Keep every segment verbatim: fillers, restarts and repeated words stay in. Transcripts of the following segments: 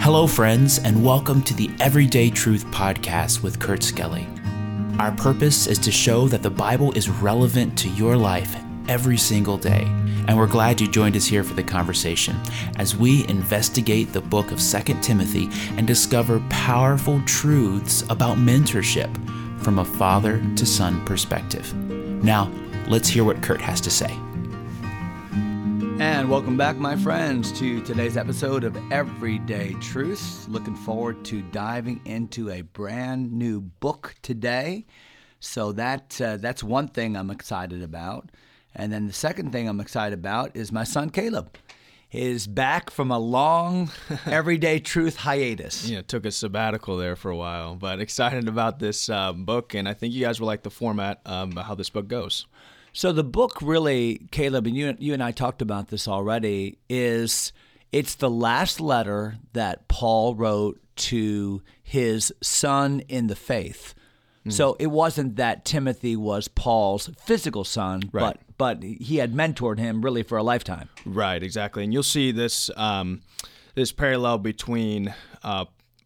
Hello, friends, and welcome to the Everyday Truth Podcast with Kurt Skelly. Our purpose is to show that the Bible is relevant to your life every single day, and we're glad you joined us here for the conversation as we investigate the book of Second Timothy and discover powerful truths about mentorship from a father-to-son perspective. Now, let's hear what Kurt has to say. And welcome back, my friends, to today's episode of Everyday Truth. Looking forward to diving into a brand new book today. So that uh, that's one thing I'm excited about. And then the second thing I'm excited about is my son Caleb is back from a long Everyday Truth hiatus. Yeah, took a sabbatical there for a while, but excited about this uh, book, and I think you guys will like the format, um, how this book goes. So the book really, Caleb, and you, you and I talked about this already, is it's the last letter that Paul wrote to his son in the faith. Mm. So it wasn't that Timothy was Paul's physical son, right. but but he had mentored him really for a lifetime. Right, exactly. And you'll see this um, this parallel between uh,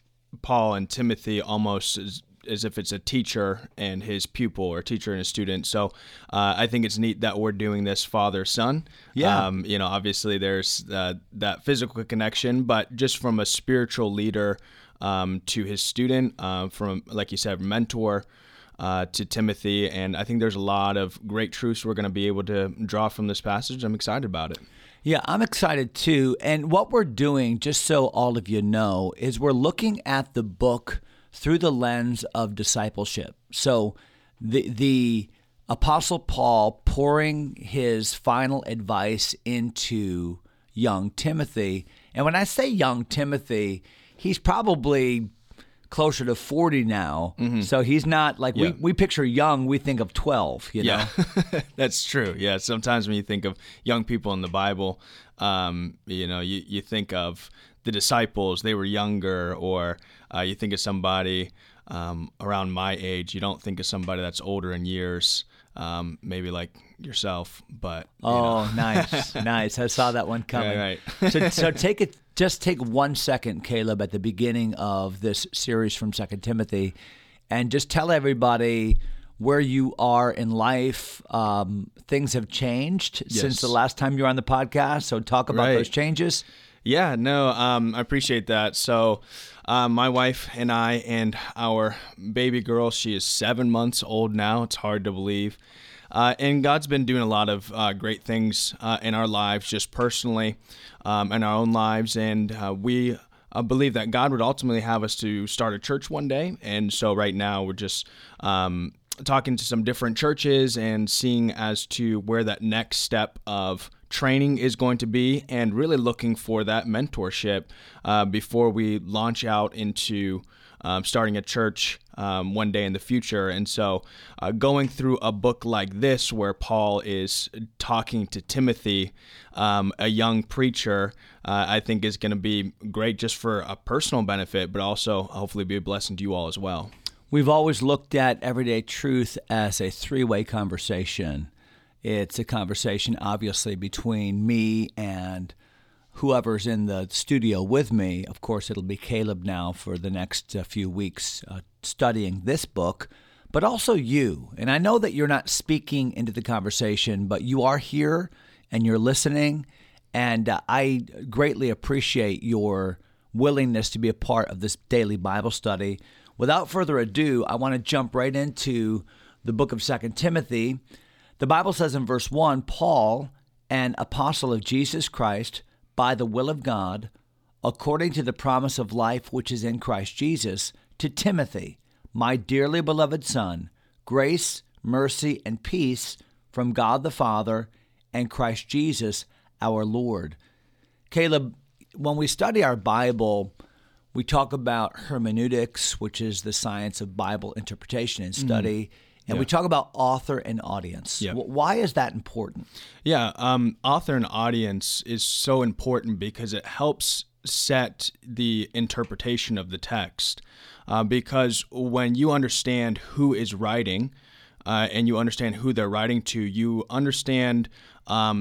Paul and Timothy almost as as if it's a teacher and his pupil, or teacher and a student. So uh, I think it's neat that we're doing this father-son. Yeah. Um, you know, obviously there's uh, that physical connection, but just from a spiritual leader um, to his student, uh, from, like you said, mentor uh, to Timothy. And I think there's a lot of great truths we're going to be able to draw from this passage. I'm excited about it. Yeah, I'm excited too. And what we're doing, just so all of you know, is we're looking at the book through the lens of discipleship. So the the Apostle Paul pouring his final advice into young Timothy. And when I say young Timothy, he's probably closer to forty now. Mm-hmm. So he's not like, yeah. we, we picture young, we think of twelve, you know? Yeah, that's true. Yeah, sometimes when you think of young people in the Bible, um, you know, you, you think of the disciples, they were younger, or uh, you think of somebody um, around my age. You don't think of somebody that's older in years, um, maybe like yourself. But you oh, know. nice, nice. I saw that one coming. Right, right. so, so take it. Just take one second, Caleb, at the beginning of this series from Second Timothy, and just tell everybody where you are in life. Um, things have changed yes. since the last time you were on the podcast. So talk about right. those changes. Yeah, no, um, I appreciate that. So um, my wife and I and our baby girl, she is seven months old now. It's hard to believe. Uh, and God's been doing a lot of uh, great things uh, in our lives, just personally, um, in our own lives. And uh, we uh, believe that God would ultimately have us to start a church one day. And so right now we're just um, talking to some different churches and seeing as to where that next step of training is going to be, and really looking for that mentorship uh, before we launch out into um, starting a church um, one day in the future. And so uh, going through a book like this, where Paul is talking to Timothy, um, a young preacher, uh, I think is going to be great just for a personal benefit, but also hopefully be a blessing to you all as well. We've always looked at Everyday Truth as a three-way conversation. It's a conversation, obviously, between me and whoever's in the studio with me. Of course, it'll be Caleb now for the next uh, few weeks uh, studying this book, but also you. And I know that you're not speaking into the conversation, but you are here and you're listening, and uh, I greatly appreciate your willingness to be a part of this daily Bible study. Without further ado, I want to jump right into the book of Second Timothy. The Bible says in verse one, Paul, an apostle of Jesus Christ, by the will of God, according to the promise of life which is in Christ Jesus, to Timothy, my dearly beloved son, grace, mercy, and peace from God the Father and Christ Jesus our Lord. Caleb, when we study our Bible, we talk about hermeneutics, which is the science of Bible interpretation and study. Mm-hmm. And yeah. we talk about author and audience. Yeah. Why is that important? Yeah, um, author and audience is so important because it helps set the interpretation of the text. Uh, because when you understand who is writing uh, and you understand who they're writing to, you understand um,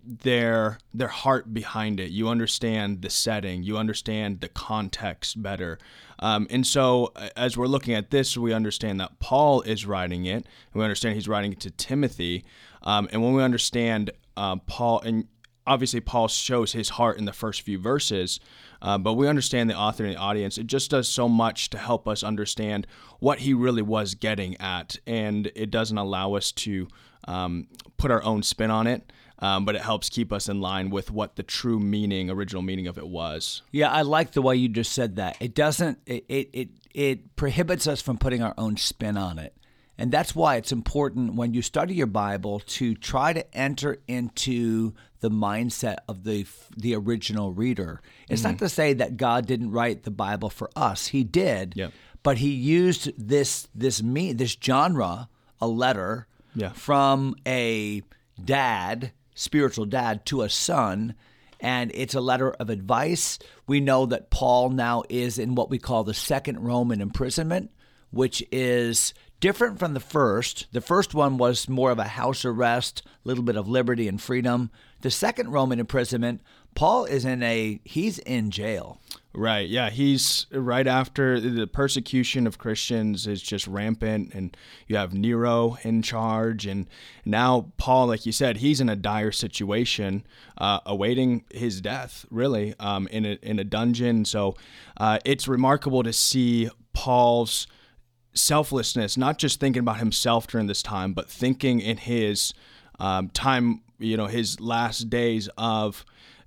their their heart behind it. You understand the setting. You understand the context better. Um, and so as we're looking at this, we understand that Paul is writing it. We understand he's writing it to Timothy. Um, and when we understand uh, Paul, and obviously Paul shows his heart in the first few verses, uh, but we understand the author and the audience. It just does so much to help us understand what he really was getting at. And it doesn't allow us to um, put our own spin on it. Um, but it helps keep us in line with what the true meaning, original meaning of it was. Yeah, I like the way you just said that. It doesn't, it, it, it, it prohibits us from putting our own spin on it. And that's why it's important when you study your Bible to try to enter into the mindset of the the original reader. It's mm-hmm. not to say that God didn't write the Bible for us. He did, yep. but he used this, this, me, this genre, a letter, yeah. from a dad, spiritual dad, to a son, and it's a letter of advice. We know that Paul now is in what we call the second Roman imprisonment, which is different from the first. The first one was more of a house arrest, a little bit of liberty and freedom. The second Roman imprisonment, Paul is in a, he's in jail. Right. Yeah. He's right after the persecution of Christians is just rampant, and you have Nero in charge. And now Paul, like you said, he's in a dire situation, uh, awaiting his death, really, um, in a, in a dungeon. So uh, it's remarkable to see Paul's selflessness, not just thinking about himself during this time, but thinking in his um, time, you know, his last days of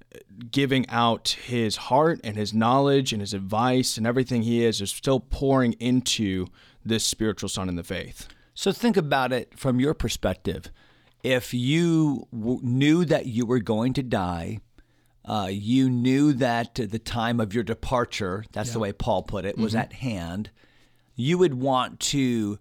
giving out his heart and his knowledge and his advice and everything he is, is still pouring into this spiritual son in the faith. So think about it from your perspective. If you w- knew that you were going to die, uh, you knew that the time of your departure, that's yeah. the way Paul put it, was mm-hmm. at hand, you would want to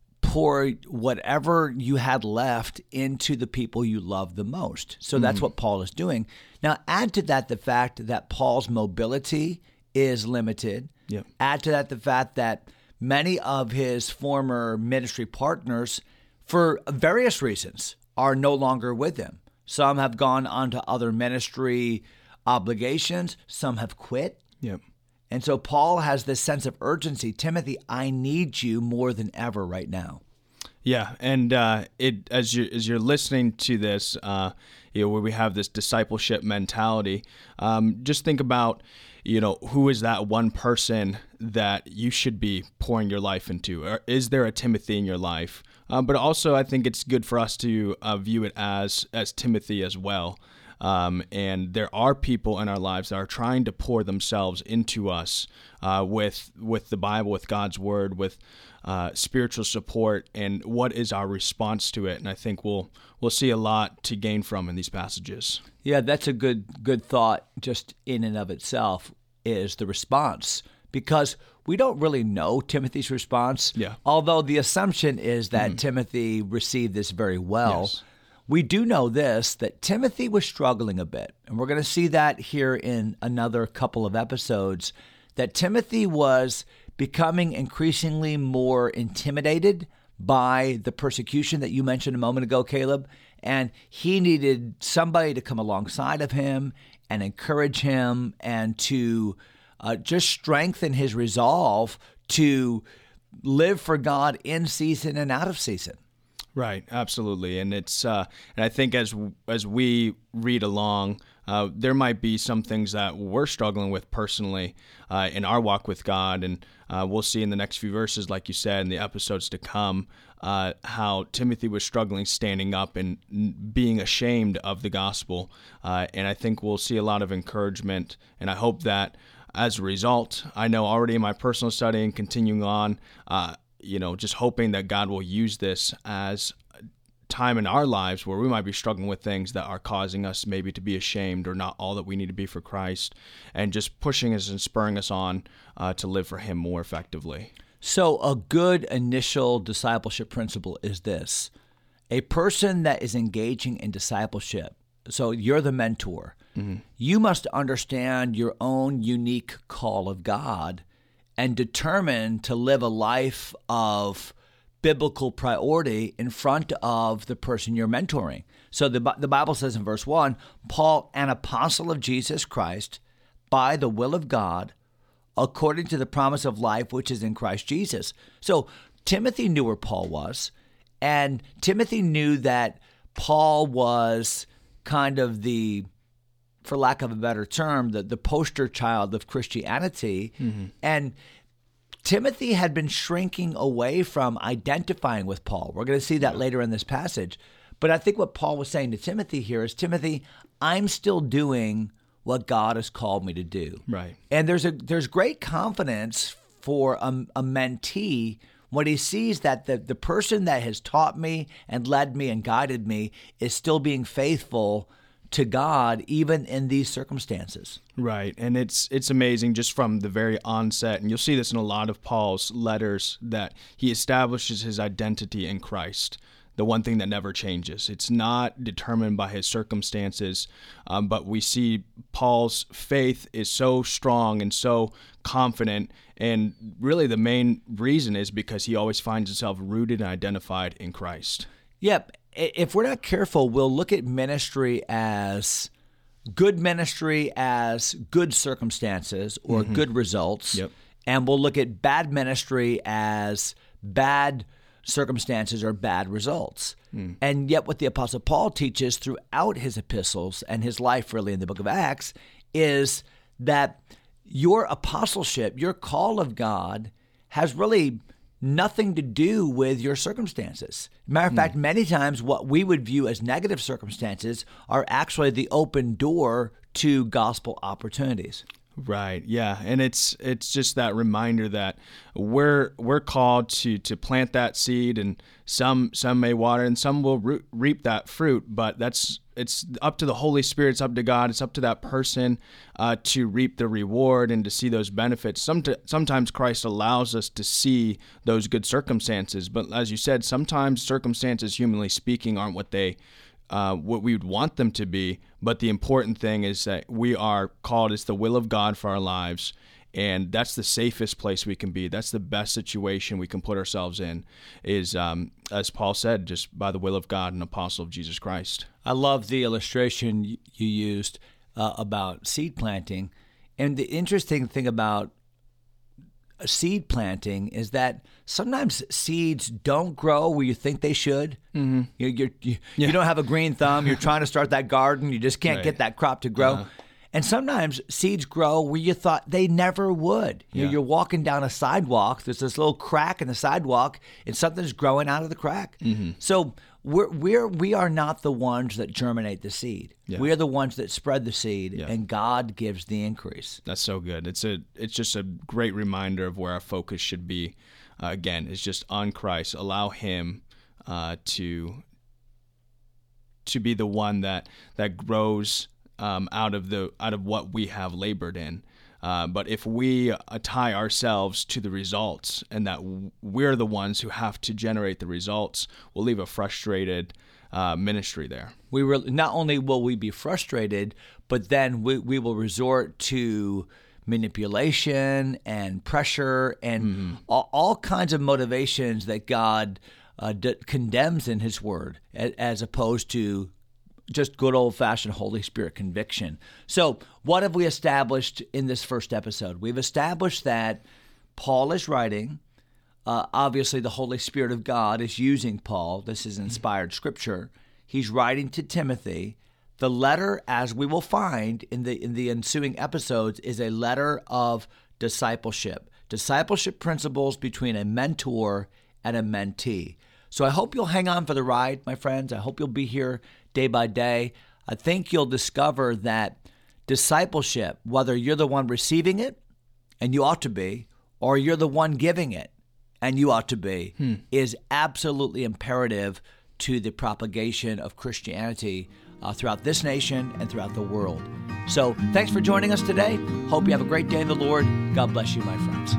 pour whatever you had left into the people you love the most. So that's mm-hmm. what Paul is doing. Now, add to that the fact that Paul's mobility is limited. Yep. Add to that the fact that many of his former ministry partners, for various reasons, are no longer with him. Some have gone on to other ministry obligations. Some have quit. Yep. And so Paul has this sense of urgency. Timothy, I need you more than ever right now. Yeah, and uh, it as you as you're listening to this, uh, you know, where we have this discipleship mentality, um, just think about, you know, who is that one person that you should be pouring your life into? Or is there a Timothy in your life? Uh, but also, I think it's good for us to uh, view it as as Timothy as well. Um, and there are people in our lives that are trying to pour themselves into us uh, with with the Bible, with God's Word, with uh, spiritual support, and what is our response to it? And I think we'll we'll see a lot to gain from in these passages. Yeah, that's a good good thought. Just in and of itself is the response, because we don't really know Timothy's response. Yeah. Although the assumption is that mm. Timothy received this very well. Yes. We do know this, that Timothy was struggling a bit, and we're going to see that here in another couple of episodes, that Timothy was becoming increasingly more intimidated by the persecution that you mentioned a moment ago, Caleb, and he needed somebody to come alongside of him and encourage him and to uh, just strengthen his resolve to live for God in season and out of season. Right, absolutely, and it's uh, and I think as as we read along, uh, there might be some things that we're struggling with personally uh, in our walk with God, and uh, we'll see in the next few verses, like you said, in the episodes to come, uh, how Timothy was struggling standing up and being ashamed of the gospel, uh, and I think we'll see a lot of encouragement, and I hope that as a result, I know already in my personal study and continuing on. Uh, you know, just hoping that God will use this as time in our lives where we might be struggling with things that are causing us maybe to be ashamed or not all that we need to be for Christ, and just pushing us and spurring us on uh, to live for Him more effectively. So a good initial discipleship principle is this: a person that is engaging in discipleship, so you're the mentor, mm-hmm. you must understand your own unique call of God and determined to live a life of biblical priority in front of the person you're mentoring. So the, the Bible says in verse one, Paul, an apostle of Jesus Christ, by the will of God, according to the promise of life which is in Christ Jesus. So Timothy knew where Paul was, and Timothy knew that Paul was kind of the, for lack of a better term, the, the poster child of Christianity. Mm-hmm. And Timothy had been shrinking away from identifying with Paul. We're going to see that yeah. later in this passage. But I think what Paul was saying to Timothy here is, Timothy, I'm still doing what God has called me to do. Right. And there's a there's great confidence for a, a mentee when he sees that the, the person that has taught me and led me and guided me is still being faithful to God, even in these circumstances. Right. And it's it's amazing just from the very onset, and you'll see this in a lot of Paul's letters, that he establishes his identity in Christ, the one thing that never changes. It's not determined by his circumstances, um, but we see Paul's faith is so strong and so confident, and really the main reason is because he always finds himself rooted and identified in Christ. Yep. If we're not careful, we'll look at ministry as good ministry as good circumstances or mm-hmm. good results, yep. and we'll look at bad ministry as bad circumstances or bad results. Mm. And yet what the Apostle Paul teaches throughout his epistles and his life really in the book of Acts is that your apostleship, your call of God, has really nothing to do with your circumstances. Matter of mm. fact, many times what we would view as negative circumstances are actually the open door to gospel opportunities. Right. Yeah. And it's it's just that reminder that we're we're called to to plant that seed, and some some may water and some will re- reap that fruit, but that's it's up to the Holy Spirit, it's up to God, it's up to that person uh, to reap the reward and to see those benefits. Some sometimes Christ allows us to see those good circumstances, but as you said, sometimes circumstances, humanly speaking, aren't what they Uh, what we would want them to be. But the important thing is that we are called, it's the will of God for our lives, and that's the safest place we can be. That's the best situation we can put ourselves in, is, um, as Paul said, just by the will of God, an apostle of Jesus Christ. I love the illustration you used uh, about seed planting. And the interesting thing about seed planting is that sometimes seeds don't grow where you think they should. Mm-hmm. You, you're, you, yeah. you don't have a green thumb. You're trying to start that garden. You just can't right. get that crop to grow. Uh-huh. And sometimes seeds grow where you thought they never would. You yeah. know, you're walking down a sidewalk. There's this little crack in the sidewalk, and something's growing out of the crack. Mm-hmm. So we're, we're, we are not the ones that germinate the seed. Yeah. We are the ones that spread the seed, yeah. and God gives the increase. That's so good. It's a it's just a great reminder of where our focus should be. Uh, again, it's just on Christ. Allow Him uh, to to be the one that that grows um, out of the out of what we have labored in. Uh, but if we uh, tie ourselves to the results, and that we're the ones who have to generate the results, we'll leave a frustrated uh, ministry there. We will, not only will we be frustrated, but then we, we will resort to manipulation and pressure and mm-hmm. all, all kinds of motivations that God uh, d- condemns in His Word, as, as opposed to just good old-fashioned Holy Spirit conviction. So what have we established in this first episode? We've established that Paul is writing. Uh, obviously, the Holy Spirit of God is using Paul. This is inspired scripture. He's writing to Timothy. The letter, as we will find in the in the ensuing episodes, is a letter of discipleship. Discipleship principles between a mentor and a mentee. So I hope you'll hang on for the ride, my friends. I hope you'll be here day by day. I think you'll discover that discipleship, whether you're the one receiving it, and you ought to be, or you're the one giving it, and you ought to be, hmm. is absolutely imperative to the propagation of Christianity uh, throughout this nation and throughout the world. So thanks for joining us today. Hope you have a great day in the Lord. God bless you, my friends.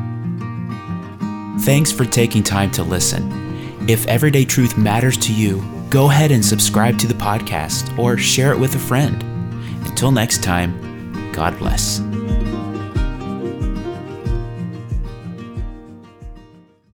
Thanks for taking time to listen. If Everyday Truth matters to you, go ahead and subscribe to the podcast or share it with a friend. Until next time, God bless.